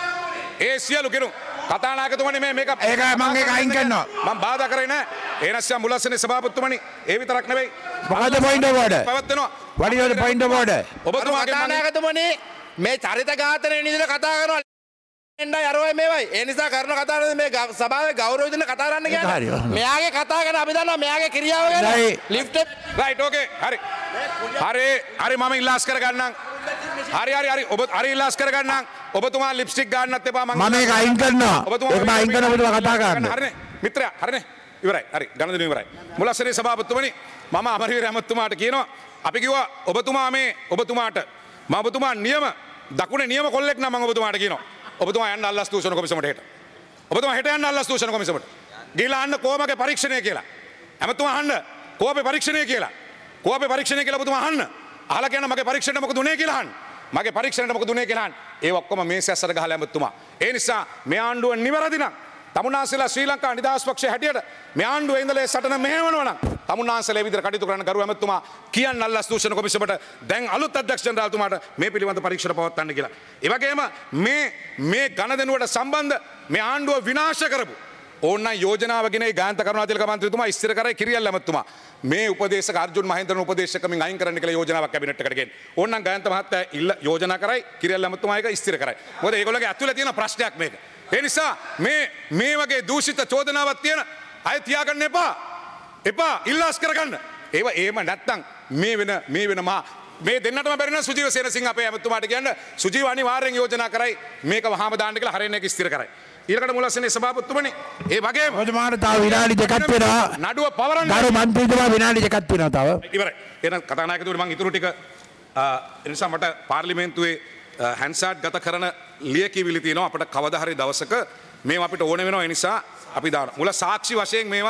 ඒ සියලු කෙනු කතානායකතුමනි මේ මේක ඒක මම ඒක අයින් කරනවා. මම බාධා කරේ නෑ. ඒ නැස්සා මුලස්සනේ සභාපතිතුමනි ඒ විතරක් නෙවෙයි. මොකද පොයින්ටර් බෝඩ්? පවත්වනවා. වඩියෝද පොයින්ටර් බෝඩ්? ඔබතුමාගේ කතානායකතුමනි මේ චරිත ඝාතනයේ නිදලා කතා කරනවා. එන්නයි අරවයි මේවයි. ඒ නිසා කරන කතා කරන්නේ මේ සභාවේ ගෞරව දෙන්න කතා කරන්න කියන්නේ. මෙයාගේ කතා කරන අපි දන්නවා මෙයාගේ ක්‍රියාව ගැන. ලිෆ්ට් රයිට් ඕකේ හරි. හරි හරි මම ඉල්ලාස් කර ගන්නම්. හරි හරි හරි ඔබ හරි ඉල්ලාස් කර ගන්නම්. ඔබතුමා ලිප්ස්ටික් ගන්නත් එපා මම මම ඒක අයින් කරනවා. ඒක මම අයින් කරනවා ඔබතුමා කතා කරන්න. හරිනේ මිත්‍රයා හරිනේ. ඉවරයි. හරි ගණන් දෙනු ඉවරයි. මුලස්සනේ සභාපතිතුමනි මම අමරවීර ඇමතුමාට කියනවා අපි කිව්වා ඔබතුමා මේ ඔබතුමාට මම ඔබතුමා නියම දකුණේ නියම කොල්ලෙක් නම් මම ඔබතුමාට කියනවා. ඔබතුමා යන්න අල්ලස් දූෂණ කොමිසමට හෙට. ඔබතුමා හෙට යන්න අල්ලස් දූෂණ කොමිසමට. ගිහලා අහන්න කෝමගේ පරීක්ෂණය කියලා. ඇමතුමා අහන්න කෝපේ පරීක්ෂණය කියලා. කෝපේ පරීක්ෂණය කියලා ඔබතුමා අහන්න. අහලා කියන මගේ පරීක්ෂණයට මොකද උනේ කියලා අහන්න. මගේ පරීක්ෂණයට මොකද උනේ කියලා අහන්න. ඒ ඔක්කොම මේසෙ ඇස්සට ගහලා ඇමතුමා. ඒ නිසා මේ ආණ්ඩුව නිවැරදි නම් තමුන්නාන්සලා ශ්‍රී ලංකා නිදහස් පක්ෂයේ හැටියට මේ ආණ්ඩුවේ ඉඳලා ඒ සටන මෙහෙවනවා නම් තමුන්නාන්සලා විදිහට කටයුතු කරන්න ගරු ඇමතුමා කියන්න අල්ලස් දූෂණ කොමිසමට දැන් අලුත් අධ්‍යක්ෂ ජනරාල්තුමාට මේ පිළිබඳ පරීක්ෂණ පවත්වන්න කියලා. ඒ වගේම මේ මේ ගණදෙනුවට සම්බන්ධ මේ ආණ්ඩුව විනාශ කරපු ඕන්න යෝජනාව ගෙන ගාන්ත කරුණාතිලක මන්ත්‍රීතුමා ඉස්තිර කරේ කිරියල් ඇමතුමා මේ උපදේශක අර්ජුන් මහේන්ද්‍රන් උපදේශකමින් අයින් කරන්න කියලා යෝජනාවක් කැබිනට් එකට ගෙන් ඕන්නම් ගාන්ත මහත්තයා ඉල්ල යෝජනා කරයි කිරියල් ඇමතුමා එක ඉස්තිර කරයි. මොකද ඒගොල්ලෝගේ ඇතුළේ තියෙන ප්‍රශ්නයක් මේක. ඒ නිසා මේ මේ වගේ දූෂිත චෝදනාවක් තියෙන අය තියාගන්න එපා. එපා ඉල්ලාස් කරගන්න. ඒව එහෙම නැත්තම් මේ වෙන මේ වෙන මා මේ දෙන්නටම බැරි නම් සුජීව සේනසිංහ අපේ ඇමතුමාට කියන්න සුජීව අනිවාර්යෙන් යෝජනා කරයි මේක වහාම දාන්න කියලා හරියන එක ස්ථිර කරයි. ඊළඟට මුලස්සනේ සභාපතිතුමනි ඒ වගේම ඔබතුමාට තව විනාඩි දෙකක් වෙනවා. නඩුව පවරන්න. ගරු මන්ත්‍රීතුමා විනාඩි දෙකක් වෙනවා තව. ඉවරයි. එහෙනම් කතානායකතුමනි මම ඊටු ටික ඒ නිසා මට පාර්ලිමේන්තුවේ හැන්සාඩ් ගත කරන ලියකියවිලි තියෙනවා අපිට කවදා හරි දවසක මේවා අපිට ඕන වෙනවා. ඒ නිසා අපි දාන මුල සාක්ෂි වශයෙන් මේවා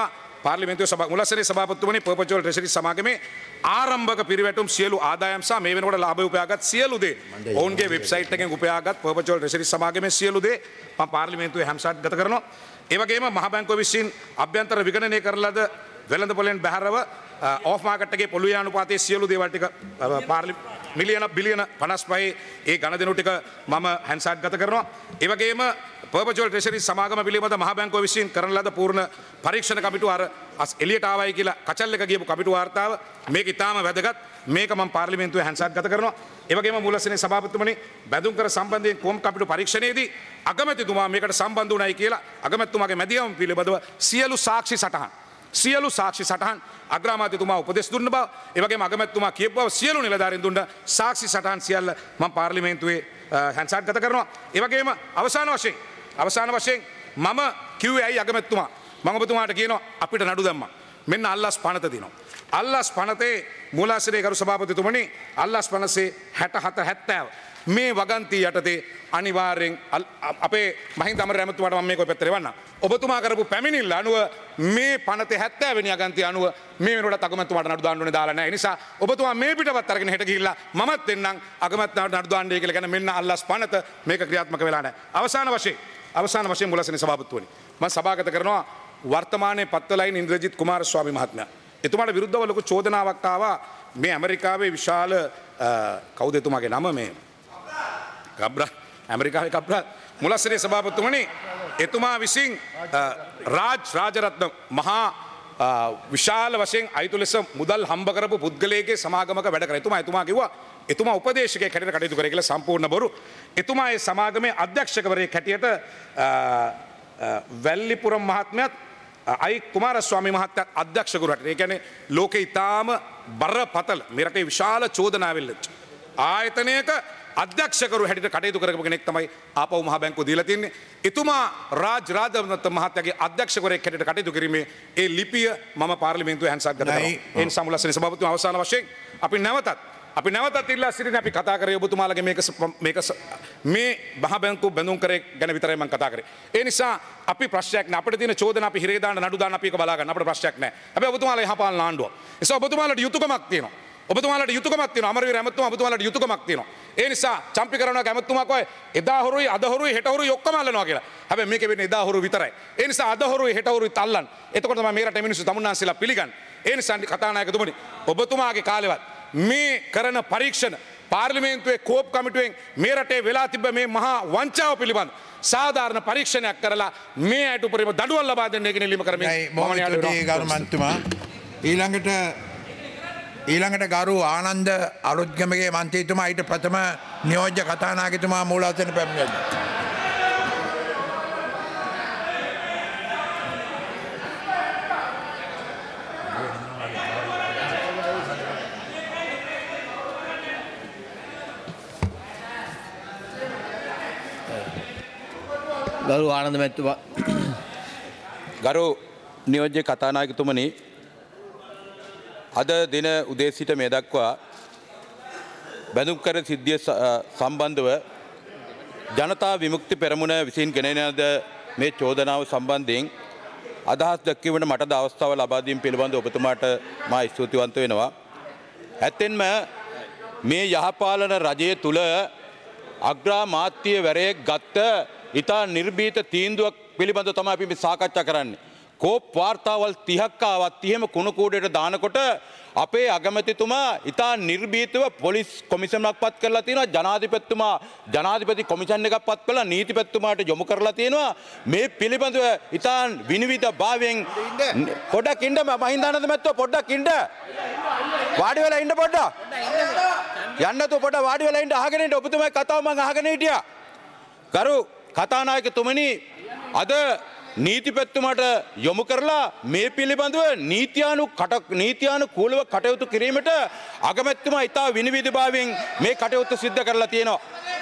පාර්ලිමේන්තුවේ සභා මුලසරේ සභාපතිතුමනි පර්පචුවල් ට්‍රෙෂරි සමාගමේ ආරම්භක පිරිවැටුම් සියලු ආදායම් සහ මේ වෙනකොට ලාභ උපයාගත් සියලු දේ ඔවුන්ගේ වෙබ්සයිට් එකෙන් උපයාගත් පර්පචුවල් ට්‍රෙෂරි සමාගමේ සියලු දේ මම පාර්ලිමේන්තුවේ හැම්සාට් ගත කරනවා. ඒ වගේම මහ බැංකුව විසින් අභ්‍යන්තර විගණනය කරන ලද වෙළඳ පොලෙන් බැහැරව ඕෆ් මාකට් එකේ පොළු යානුපාතයේ සියලු දේවල් ටික පාර්ලිමේන්තුවේ මිලියන බිලියන පනස් පහේ ඒ ගණදෙනු ටික මම හැන්සාට් ගත කරනවා. ඒ වගේම පර්පචුවල් ට්‍රෙෂරි සමාගම පිළිබඳ මහ බැංකුව විසින් කරන ලද පූර්ණ පරීක්ෂණ කමිටුව අර එළියට ආවයි කියලා කචල් එක ගියපු කමිටු වාර්තාව මේක ඉතාම වැදගත්. මේක මම පාර්ලිමේන්තුවේ හැන්සාට් ගත කරනවා. ඒ වගේම මූලසේනේ සභාපතිතුමනි බැඳුම් කර සම්බන්ධයෙන් කොම් කමිටු පරීක්ෂණයේදී අගමැතිතුමා මේකට සම්බන්ධ වුණයි කියලා අගමැතිතුමාගේ මැදිහම පිළිබඳව සියලු සාක්ෂි සටහන් සියලු සාක්ෂි සටහන් අග්‍රාමාත්‍යතුමා උපදෙස් දුන්න බව ඒ වගේම අගමැතිතුමා කියපු බව සියලු නිලධාරීන් දුන්න සාක්ෂි සටහන් සියල්ල මම පාර්ලිමේන්තුවේ හැන්සාට් ගත කරනවා. ඒ වගේම අවසාන වශයෙන් අවසාන වශයෙන් මම කිව්වේ ඇයි අගමැතිතුමා මම ඔබතුමාට කියනවා අපිට නඩු දැම්මා. මෙන්න අල්ලස් පනත දිනවා. අල්ලස් පනතේ මූලාශ්‍රයේ ගරු සභාපතිතුමනි අල්ලස් පනසේ හැට හත හැත්තෑව මේ වගන්ති යටතේ අනිවාර්යෙන් අපේ මහින්ද අමර ඇමතුමාට මම මේක ඔය පැත්තට එවන්නම්. ඔබතුමා කරපු පැමිණිල්ල අනුව මේ පනතේ හැත්තෑ වෙනි අගන්තිය අනුව මේ වෙනකොට අගමැතිතුමාට නඩු දාන්න ඕනේ දාලා නැහැ. ඒ නිසා ඔබතුමා මේ පිටවත් අරගෙන හෙට ගිහිල්ලා මමත් එන්නම් අගමැතිතුමාට නඩු දාන්නයි කියලා කියන මෙන්න අල්ලස් පනත මේක ක්‍රියාත්මක වෙලා නැහැ. අවසාන වශයෙන් අවසාන වශයෙන් මුලසනේ සභාපතිතුමනි මම සභාගත කරනවා වර්තමානයේ පත්වලයින් ඉන්ද්‍රජිත් කුමාරස්වාමී මහත්මයා. එතුමාට විරුද්ධව ලොකු චෝදනාවක් ආවා මේ ඇමරිකාවේ විශාල කවුද එතුමාගේ නම මේ ගබ්‍රා ඇමරිකාවේ ගබ්‍රා මුලසනේ සභාපතිතුමනි එතුමා විසින් රාජ් රාජරත්න මහා විශාල වශයෙන් අයිතු ලෙස මුදල් හම්බ කරපු පුද්ගලයෙක්ගේ සමාගමක වැඩ කරා. එතුමා එතුමා කිව්වා එතුමා උපදේශකයෙක් හැටියට කටයුතු කරේ කියලා සම්පූර්ණ බොරු. එතුමා ඒ සමාගමේ අධ්‍යක්ෂකවරයෙක් හැටියට වැල්ලිපුරම් මහත්මයාත් අයි කුමාරස්වාමී මහත්තයාත් අධ්‍යක්ෂකවරු හැටියට. ඒ කියන්නේ ලෝකේ ඉතාම බරපතල මේ රටේ විශාල චෝදනාවෙල් ආයතනයක අධ්‍යක්ෂකරු හැටියට කටයුතු කරපු කෙනෙක් තමයි ආපහු මහ බැංකුව දීලා තින්නේ. එතුමා රාජ් රාජරත්න මහත්තයාගේ අධ්‍යක්ෂකවරයෙක් හැටියට කටයුතු කිරීමේ ඒ ලිපිය මම පාර්ලිමේන්තුවේ හැන්සාට් ගත කරනවා. ඒ නිසා මුලසනේ සභාපතිතුමා අවසාන වශයෙන් අපි නැවතත් අපි නැවතත් ඉල්ලා සිටින අපි කතා කරේ ඔබතුමාලගේ මේක මේක මේ මහ බැංකුව බැඳුම් කරේ ගැන විතරයි මම කතා කරේ. ඒ නිසා අපි ප්‍රශ්නයක් නෑ. අපිට තියෙන චෝදනා අපි හිරේ දාන්න නඩු දාන්න අපි ඒක බලා ගන්න අපිට ප්‍රශ්නයක් නෑ. හැබැයි ඔබතුමාලා යහපාලන ආණ්ඩුව. ඒ නිසා ඔබතුමාලට යුතුයකමක් තියෙනවා. ඔබතුමාලට යුතුයකමක් තියෙනවා. අමරවීර ඇමතුමා ඔබතුමාලට යුතුයකමක් තියෙනවා. ඒ නිසා චම්පි කරනවා ඇමතුමා කෝයි එදා හොරුයි අද හොරුයි හෙට හොරුයි ඔක්කොම අල්ලනවා කියලා. හැබැයි මේකේ වෙන්නේ එදා හොරු විතරයි. ඒ නිසා අද හොරුයි හෙට හොරුයි තල්ලන්. එතකොට තමයි මේ රටේ මිනිස්සු තමුන්නාන්සලා පිළිගන්නේ. ඒ නිසා කතානායකතුමනි ඔබතුමාගේ කාලෙවත් මේ කරන පරීක්ෂණ පාර්ලිමේන්තුවේ කෝප් කමිටුවෙන් මේ රටේ වෙලා තිබ්බ මේ මහා වංචාව පිළිබඳ සාධාරණ පරීක්ෂණයක් කරලා මේ අයට උපරිම දඩුවම් ලබා දෙන්න කියන ඉල්ලීම කරමින් ගරු මන්ත්‍රීතුමා ඊළඟට ඊළඟට ගරු ආනන්ද අලුත්ගමගේ මන්ත්‍රීතුමා ඊට ප්‍රථම නියෝජ්‍ය කතානායකතුමා මූලාසන පැමිණෙනවා. ගරු ආනන්ද මැතිතුමා ගරු නියෝජ්‍ය කතානායකතුමනි අද දින උදේ සිට මේ දක්වා බැඳුම් කර සිද්ධිය සම්බන්ධව ජනතා විමුක්ති පෙරමුණ විසින් ගෙනෙන මේ චෝදනාව සම්බන්ධයෙන් අදහස් දැක්වීමට මට අවස්ථාව ලබා දීම පිළිබඳව ඔබතුමාට මා ස්තුතිවන්ත වෙනවා. ඇත්තෙන්ම මේ යහපාලන රජය තුල අග්‍රාමාත්‍යවරයෙක් ගත්ත ඉතා නිර්භීත තීන්දුවක් පිළිබඳව තමයි අපි මේ සාකච්ඡා කරන්නේ. කෝප් වාර්තාවල් තිහක් ආවත් එහෙම කුණු කූඩේට දානකොට අපේ අගමැතිතුමා ඉතා නිර්භීතව පොලිස් කොමිෂනයක් පත් කරලා තියෙනවා. ජනාධිපතිතුමා ජනාධිපති කොමිෂන් එකක් පත් කළා. නීතිපතිතුමාට යොමු කරලා තියෙනවා. මේ පිළිබඳව ඉතා විනිවිද භාවයෙන් පොඩ්ඩක් ඉන්න මහින්දානන්ද මැතිතුමා පොඩ්ඩක් ඉන්න. වාඩි වෙලා ඉන්න පොඩ්ඩක්. යන්නතෝ පොඩ්ඩක් වාඩි වෙලා ඉන්න අහගෙන ඉන්න ඔබතුමාගේ කතාව මම අහගෙන හිටියා. කරු කතානායකතුමනි අද නීතිපතිතුමාට යොමු කරලා මේ පිළිබඳව නීතියානු නීතියානුකූලව කටයුතු කිරීමට අගමැතිතුමා ඉතා විනිවිදභාවයෙන් මේ කටයුත්ත සිද්ධ කරලා තියෙනවා.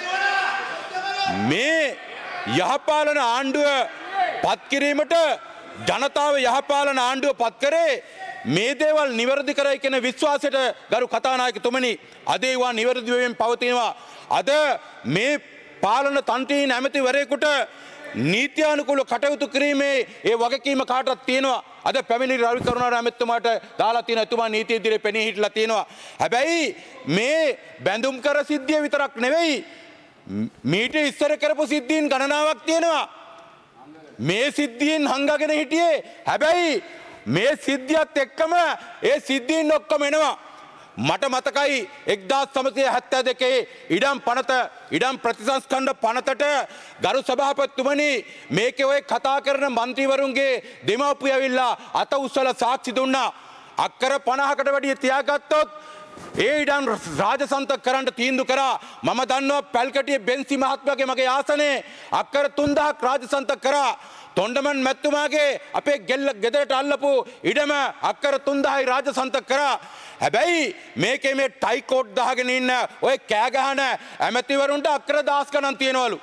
මේ යහපාලන ආණ්ඩුව පත් කිරීමට ජනතාව යහපාලන ආණ්ඩුව පත් කරේ මේ දේවල් නිවැරදි කරයි කියන විශ්වාසයට ගරු කතානායකතුමනි අද ඒවා නිවැරදි වෙමින් පවතිනවා. අද මේ පාලන තන්ත්‍රයේ නැමැතිවරයෙකුට නීත්‍යානුකූල කටයුතු කිරීමේ ඒ වගකීම කාටවත් තියෙනවා. අද පැමිණිලි රවි කරුණාරත්න ඇමතුමාට දාලා තියෙන එතුමා නීතිය ඉදිරියේ පෙනී හිටලා තියෙනවා. හැබැයි මේ බැඳුම් කර සිද්ධිය විතරක් නෙවෙයි මීට ඉස්සර කරපු සිද්ධීන් ගණනාවක් තියෙනවා. මේ සිද්ධීන් හංගගෙන හිටියේ හැබැයි මේ සිද්ධියත් එක්කම ඒ සිද්ධීන් ඔක්කොම එනවා. මට මතකයි එක්දාස් නවසිය හැත්තෑ දෙකේ ඉඩම් පනත ඉඩම් ප්‍රතිසංස්කණ්ඩ පනතට ගරු සභාපතිතුමනි මේකේ ඔය කතා කරන മന്ത്രിවරුන්ගේ දෙමව්පිය ඇවිල්ලා අත උස්සලා සාක්ෂි දුන්නා. අක්කර පනහකට වැඩිය තියාගත්තොත් ඒ ඉඩම් රාජසන්තක කරන්න තීන්දුව කරා. මම දන්නවා පැල්කටියේ බෙන්සි මහත්මයාගේ මගේ ආසනේ අක්කර තුන්දහක් රාජසන්තක කරා. තොණ්ඩමන් මැතිතුමාගේ අපේ ගෙල්ල ගෙදරට අල්ලපු ඉඩම අක්කර තුන්දහයි රාජසන්තක කරා. හැබැයි මේකේ මේ ටයි කෝට් දාගෙන ඉන්න ඔය කෑ ගහන ඇමතිවරුන්ට අක්කර දහස් ගණන් තියනවලු.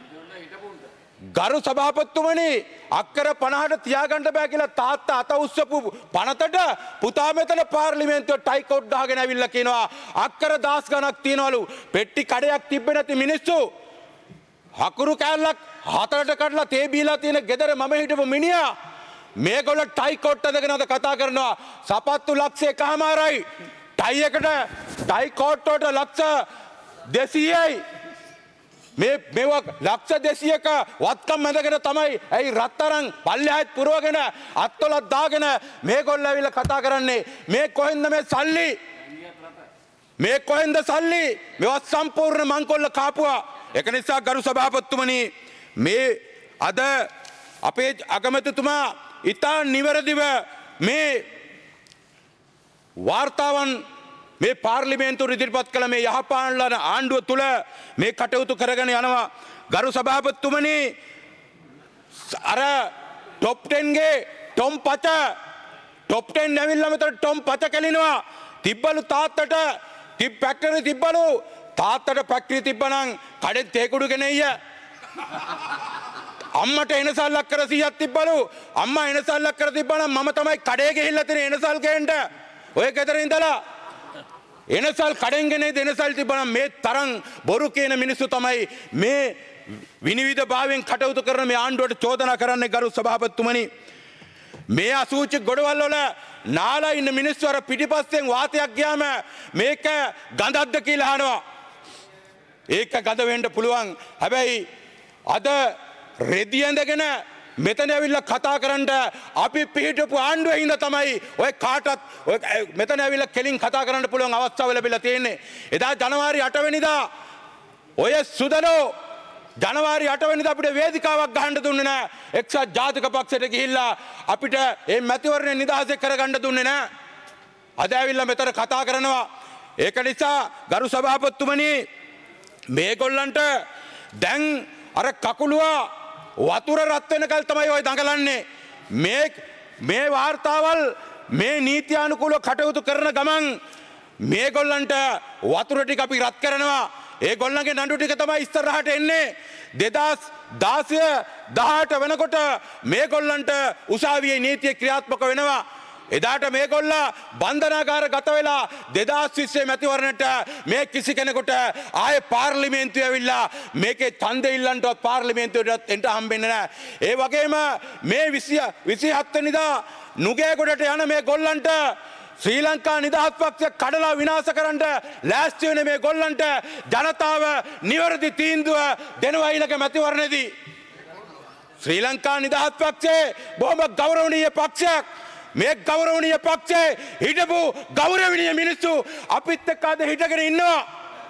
ගරු සභාපතිතුමනි අක්කර පනහට තියාගන්න බෑ කියලා තාත්තා අත උස්සපු පනතට පුතා මෙතන පාර්ලිමේන්තුවේ ටයි කෝට් දාගෙන ඇවිල්ලා කියනවා අක්කර දහස් ගණක් තියනවලු. පෙට්ටි කඩයක් තිබ්බේ නැති මිනිස්සු හකුරු කෑල්ලක් හතරට කඩලා තේ බීලා තියෙන ගෙදර මම හිටපු මිනිහා මේගොල්ල ටයි කෝට් අදගෙන අද කතා කරනවා සපත්තු ලක්ෂ එකමාරයි ටයි එකට ටයි කෝට් වලට ලක්ෂ දෙසීයයි මේ මේවා ලක්ෂ දෙසීයක වත්කම් ඇඳගෙන තමයි ඇයි රත්තරන් පල්ලෙහාත් පුරවගෙන අත්වලක් දාගෙන මේගොල්ල ඇවිල්ලා කතා කරන්නේ මේ කොහෙන්ද මේ සල්ලි මේ කොහෙන්ද සල්ලි මේවත් සම්පූර්ණ මංකොල්ල කාපුවා. ඒක නිසා ගරු සභාපතිතුමනි මේ අද අපේ අගමැතිතුමා ඉතා නිවැරදිව මේ වාර්තාවන් මේ පාර්ලිමේන්තුව ඉදිරිපත් කළ මේ යහපාලන ආණ්ඩුව තුළ මේ කටයුතු කරගෙන යනවා. ගරු සභාපතිතුමනි අර ටොප් ටෙන් ගේ ටොම් පච ටොප් ටෙන් ඇවිල්ලා මෙතන ටොම් පච කෙලිනවා තිබ්බලු තාත්තට තිබ් ෆැක්ටරි තිබ්බලු තාත්තට ෆැක්ටරි තිබ්බනම් කඩෙන් තේ කුඩු ගෙනෙయ్య අම්මට එනසල්ලක් කර සීයක් තිබ්බලු අම්මා එනසල්ලක් කර තිබ්බනම් මම තමයි කඩේ ගිහිල්ලා තියෙන එනසල් ගේන්න ඔය ගෙදර ඉඳලා එනසල් කඩෙන් ගෙනේ එනසල් තිබ්බනම් මේ තරම් බොරු කියන මිනිස්සු තමයි මේ විනිවිද භාවයෙන් කටයුතු කරන මේ ආණ්ඩුවට චෝදනා කරන්නේ. ගරු සභාපතිතුමනි මේ අසූචි ගොඩවල් වල නාලා ඉන්න මිනිස්සු අර පිටිපස්සෙන් වාතයක් ගියාම මේක ගඳක්ද කියලා අහනවා. ඒක ගඳ වෙන්න පුළුවන්. හැබැයි අද රෙදි ඇඳගෙන මෙතන ඇවිල්ලා කතා කරන්න අපි පිටපු ආණ්ඩුවේ හින්දා තමයි ඔය කාටත් ඔය මෙතන ඇවිල්ලා කෙලින් කතා කරන්න පුළුවන් අවස්ථාව ලැබිලා තියෙන්නේ. එදා ජනවාරි අට වෙනිදා ඔය සුදනෝ ජනවාරි අට වෙනිදා අපිට වේදිකාවක් ගහන්න දුන්නේ නැහැ. එක්සත් ජාතික පක්ෂයට ගිහිල්ලා අපිට මේ මැතිවරණ නිදහස කරගන්න දුන්නේ නැහැ. අද ඇවිල්ලා මෙතන කතා කරනවා. ඒක නිසා ගරු සභාපතිතුමනි මේගොල්ලන්ට දැන් අර කකුලුවා වතුර රත් වෙනකල් තමයි ඔය දඟලන්නේ. මේ මේ වාර්තාවල් මේ නීත්‍යානුකූලව කටයුතු කරන ගමන් මේගොල්ලන්ට වතුර ටික අපි රත් කරනවා. ඒගොල්ලන්ගේ නඩු ටික තමයි ඉස්සරහට එන්නේ. දෙදාස් දාසය දහඅට වෙනකොට මේගොල්ලන්ට උසාවියේ නීතිය ක්‍රියාත්මක වෙනවා. එදාට මේගොල්ල බන්ධනාගාර ගත වෙලා දෙදාස් විස්සේ මැතිවරණට මේ කිසි කෙනෙකුට ආයේ පාර්ලිමේන්තුවේ ඇවිල්ලා මේකේ ඡන්දෙ ඉල්ලන්නවත් පාර්ලිමේන්තුවට එන්න හම්බෙන්නේ නැහැ. ඒ වගේම මේ විසිහත් වෙනිදා නුගේගොඩට යන මේ ගොල්ලන්ට ශ්‍රී ලංකා නිදහස් පක්ෂය කඩලා විනාශ කරන්න ලෑස්ති වෙන මේ ගොල්ලන්ට ජනතාව නිවැරදි තීන්දුව දෙනවා ඊළඟ මැතිවරණයේදී. ශ්‍රී ලංකා නිදහස් පක්ෂය බොහොම ගෞරවනීය පක්ෂයක්. මේ ගෞරවනීය පක්ෂයේ හිටපු ගෞරවනීය මිනිස්සු අපිත් එක්ක අද හිටගෙන ඉන්නවා.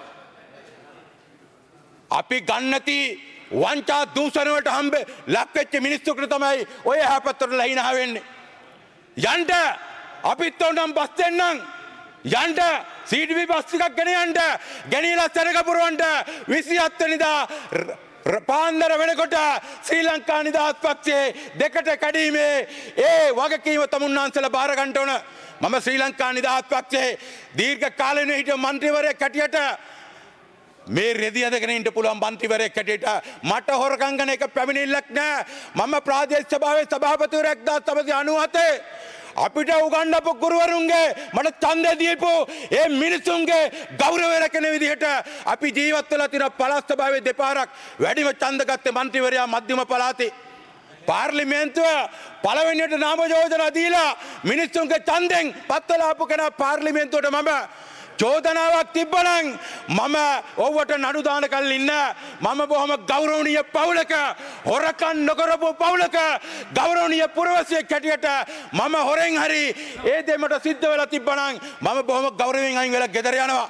අපි ගන්නති වංචා දූෂණ වලට හම්බ ලක් වෙච්ච මිනිස්සුන්ට තමයි ඔය හැපත්තට ලහිනා වෙන්නේ. යන්න අපිත් උනම් බස් දෙන්නම්. යන්න සීඩීපී බස් ටිකක් ගෙන යන්න. ගෙනියලා සරක පුරවන්න විසිහත් වෙනිදා පාන්දර වෙනකොට ශ්‍රී ලංකා නිදහස් පක්ෂයේ දෙකට කැඩීමේ ඒ වගකීම තමුන්නාන්සලා බාර ගන්න ඕන. මම ශ්‍රී ලංකා නිදහස් පක්ෂයේ දීර්ඝ කාලීන හිටපු മന്ത്രിවරයෙක් හැටියට මේ රෙදි අදගෙන ඉන්න පුළුවන් മന്ത്രിවරයෙක් හැටියට මට හොරකම් ගන්න එක පැමිණිල්ලක් නෑ. මම ප්‍රාදේශීය සභාවේ සභාපතිවරයෙක් දා තමයි අනූ හතේ අපිට උගන්වපු ගුරුවරුන්ගේ මට ඡන්දය දීපු ඒ මිනිසුන්ගේ ගෞරවය රැකෙන විදිහට අපි ජීවත් වෙලා තියෙන පළාත් සභාවේ දෙපාරක් වැඩිම ඡන්ද ගත්තේ മന്ത്രിවරයා මධ්‍යම පළාතේ පාර්ලිමේන්තුව පළවෙනියට නාම යෝජනා දීලා මිනිස්සුන්ගේ ඡන්දෙන් පත්වලා ආපු කෙනා පාර්ලිමේන්තුවට මම චෝදනාවක් තිබ්බනම් මම ඔව්වට නඩු දාන කල් ඉන්න මම බොහොම ගෞරවනීය පවුලක හොරකම් නොකරපු පවුලක ගෞරවනීය පුරවැසියෙක් හැටියට මම හොරෙන් හරි ඒ දෙමට සිද්ධ වෙලා තිබ්බනම් මම බොහොම ගෞරවයෙන් අයින් වෙලා ගෙදර යනවා.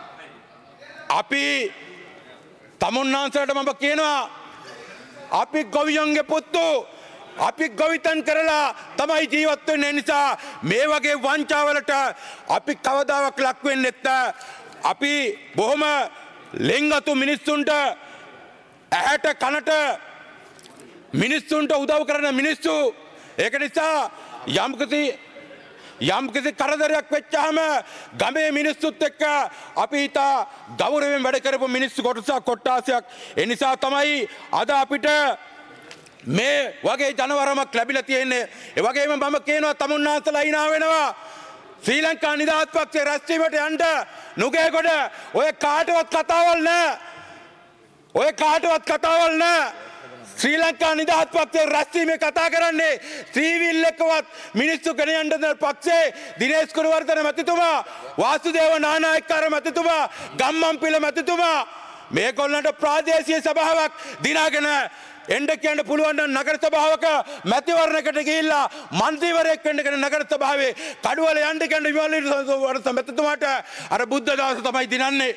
අපි තමුන්නාන්සලට මම කියනවා අපි ගොවියන්ගේ පුත්තු අපි ගොවිතැන් කරලා තමයි ජීවත් වෙන්නේ නිසා මේ වගේ වංචාවලට අපි කවදාවත් ලක් වෙන්නේ නැත්නම් අපි බොහොම ලෙන්ගතු මිනිස්සුන්ට ඇහැට කනට මිනිස්සුන්ට උදව් කරන මිනිස්සු ඒක නිසා යම්කිසි යම්කිසි කරදරයක් වෙච්චාම ගමේ මිනිස්සුත් එක්ක අපි හිතා ගෞරවයෙන් වැඩ කරපු මිනිස්සු කොටසක් කොට්ටාසයක් ඒ නිසා තමයි අද අපිට මේ වගේ ජනවරමක් ලැබිලා තියෙන්නේ. ඒ වගේම මම කියනවා තමුන්නාන්සලා hina වෙනවා. ශ්‍රී ලංකා නිදහස් පක්ෂයේ රැස්වීමට යන්න නුගේගොඩ ඔය කාටවත් කතාවල් නැහැ. ඔය කාටවත් කතාවල් නැහැ. ශ්‍රී ලංකා නිදහස් පක්ෂයේ රැස්වීමේ කතා කරන්නේ ශ්‍රීවිල් එක්කවත් මිනිස්සු ගෙන යන්න දෙන පක්ෂයේ දිනේෂ් කුරුවර්ධන මැතිතුමා, වාසුදේව නානායක්කාර මැතිතුමා, ගම්මන්පිල මැතිතුමා මේගොල්ලන්ට ප්‍රාදේශීය සභාවක් දිනාගෙන එන්න කියන්න පුළුවන් නම් නගර සභාවක මැතිවරණයකට ගිහිල්ලා මන්ත්‍රීවරයෙක් වෙන්න කියන නගර සභාවේ කඩුවල යන්න කියන විමල මැතිතුමාට අර බුද්ධ දාස තමයි දිනන්නේ.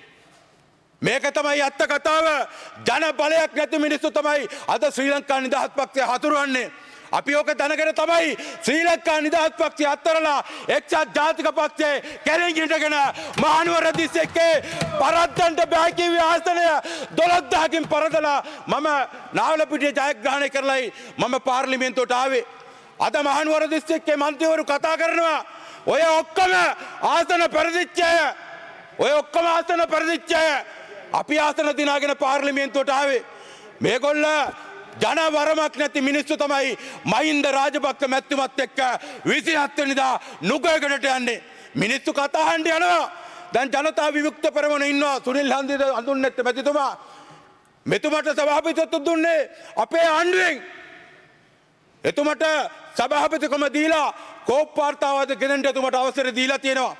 මේක තමයි අත්ත කතාව. ජන බලයක් නැති මිනිස්සු තමයි අද ශ්‍රී ලංකා නිදහස් පක්ෂය හතුරවන්නේ. අපි ඕක දැනගෙන තමයි ශ්‍රී ලංකා නිදහස් පක්ෂය අත්තරලා එක්සත් ජාතික පක්ෂයේ කැලෙන් හිටගෙන මහනුවර දිස්ත්‍රික්කේ පරද්දන්ට බෑ කිව්වේ ආසනය දොළොස් දහසකින් පරදලා මම නාවලපිටිය ජයග්‍රහණය කරලායි මම පාර්ලිමේන්තුවට ආවේ. අද මහනුවර දිස්ත්‍රික්කේ මන්ත්‍රීවරු කතා කරනවා ඔය ඔක්කොම ආසන පරිදිච්ච අය ඔය ඔක්කොම ආසන පරිදිච්ච අය අපි ආසන දිනාගෙන පාර්ලිමේන්තුවට ආවේ. මේගොල්ල ජනවරමක් නැති මිනිස්සු තමයි මහින්ද රාජපක්ෂ මැතිතුමත් එක්ක විසිහත් වෙනිදා නුගේගොඩට යන්නේ. මිනිස්සු කතා අහන්න යනවා. දැන් ජනතා විමුක්ත පෙරමුණ ඉන්නවා සුනිල් හඳුන්නැත්ත මැතිතුමා. මෙතුමට සභාපතිත්වය දුන්නේ අපේ ආණ්ඩුවෙන්. එතුමට සභාපතිකම දීලා කෝප් වාර්තාවාද ගෙනෙන්න එතුමට අවසර දීලා තියෙනවා.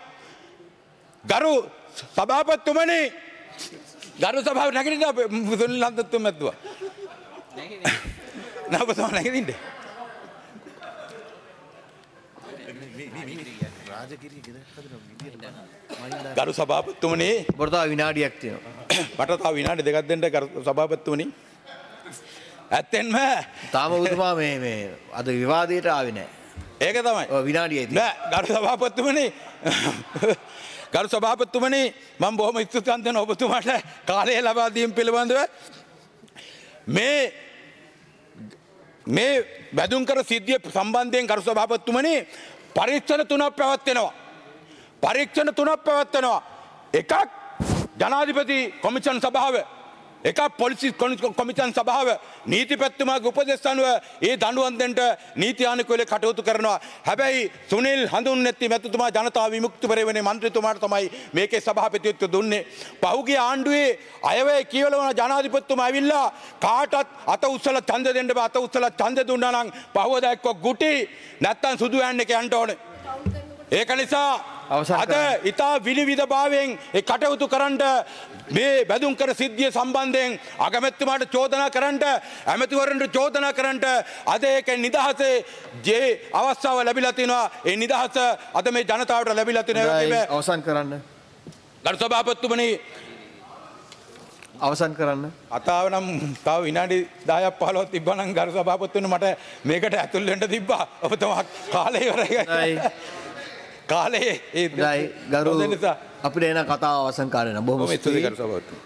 ගරු සභාපතිතුමනි ගරු සභාව නැගිටින්න සුනිල් හඳුන්නැත්ත මැතිතුමා නබතම නැගිටින්න. ගරු සභාපතිතුමනි ඔබට තව විනාඩියක් තියෙනවා. මට තව විනාඩි දෙකක් දෙන්න ගරු සභාපතිතුමනි. ඇත්තෙන්ම තාම ඔබතුමා මේ මේ අද විවාදයට ආවේ නැහැ. ඒක තමයි. ඔව් විනාඩියයි තියෙන්නේ. නෑ ගරු සභාපතිතුමනි ගරු සභාපතිතුමනි මම බොහොම ස්තුතිවන්ත වෙනවා ඔබතුමාට කාලය ලබා දීම පිළිබඳව. මේ මේ වැදුම් කර සිද්ධිය සම්බන්ධයෙන් ගරු සභාපතිතුමනි පරීක්ෂණ තුනක් පැවැත්වෙනවා. පරීක්ෂණ තුනක් පැවැත්වෙනවා. එකක් ජනාධිපති කොමිෂන් සභාව, එකක් පොලිසි කොමිෂන් සභාව නීති පැතුමාගේ උපදෙස් අනුව ඒ දඬුවම් දෙන්න නීති ආනුකූලව කටයුතු කරනවා. හැබැයි සුනිල් හඳුන්නැති මැතිතුමා ජනතා විමුක්ති පෙරමුණේ මන්ත්‍රීතුමාට තමයි මේකේ සභාපතිත්වය දුන්නේ. පහුගිය ආණ්ඩුවේ අයවැය කියවලවන ජනාධිපතිතුමා ඇවිල්ලා කාටත් අත උස්සලා ඡන්ද දෙන්න බෑ. අත උස්සලා ඡන්ද දුන්නා නම් පහවදා එක්ක ගුටි නැත්තම් සුදු යන්න එක යන්න ඕනේ. ඒක නිසා අද ඉතා විනිවිද භාවයෙන් ඒ කටයුතු කරන්න මේ බැදුම් කර සිද්ධිය සම්බන්ධයෙන් අගමැතිතුමාට චෝදනා කරන්න ඇමතිවරන්ට චෝදනා කරන්න අද ඒක නිදහසේ ජේ අවස්ථාව ලැබිලා තිනවා. ඒ නිදහස අද මේ ජනතාවට ලැබිලා තිනවා. අවසන් කරන්න. ගරු සභාපතිතුමනි අවසන් කරන්න. අතාව නම් තව විනාඩි දහයක් පහළොවක් තිබ්බා නම් ගරු සභාපතිතුමනි මට මේකට ඇතුල් වෙන්න තිබ්බා. ඔබතුමා කාලය ඉවරයි. කාලේ ඒ ගරු අපිට එන කතාව අවසන් කරන්න බොහොම ස්තුතියි.